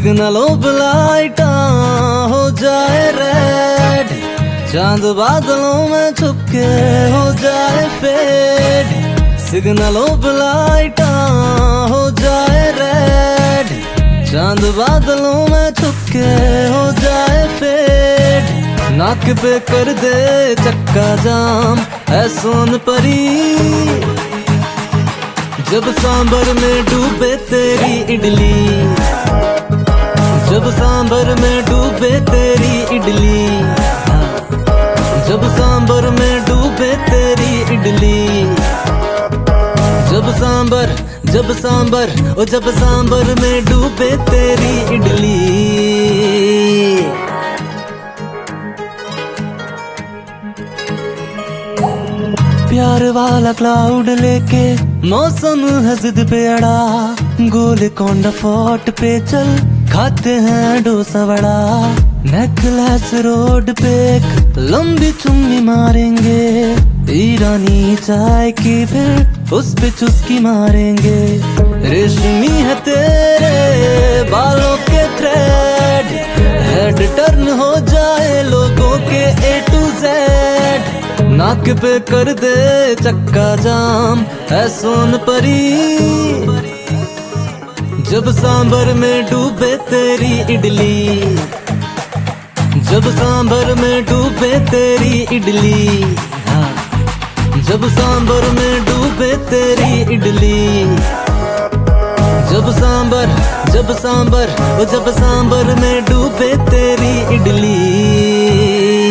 सिग्नलों पे लाइटा हो जाए रेड, चांद बादलों में छुपके हो जाए फेड। सिग्नलों पे लाइटा हो जाए रेड, चांद बादलों में छुपके हो जाए फेड। नाक पे कर दे चक्का जाम है सोन परी, जब सांबर में डूबे तेरी इडली, जब सांबर में डूबे तेरी इडली, जब सांबर में डूबे तेरी इडली। जब सांबर ओ जब सांबर में डूबे तेरी इडली। प्यार वाला क्लाउड लेके मौसम है जिद पे अड़ा, गोलकोंडा फोर्ट पे चल खाते हैं डोसा वड़ा। नेकलेस रोड पे एक लंबी चुम्मी मारेंगे, ईरानी चाय की फिर उस पे चुस्की मारेंगे। रेशमी है तेरे बालों के थ्रेड, हेड टर्न हो जाए लोगों के A to Z। नाक पे कर दे चक्का जाम है सोन परी, जब सांबर में डूबे तेरी इडली, जब सांबर में डूबे तेरी इडली। जब सांबर में डूबे तेरी इडली, जब सांबर ओ जब सांबर में डूबे तेरी इडली।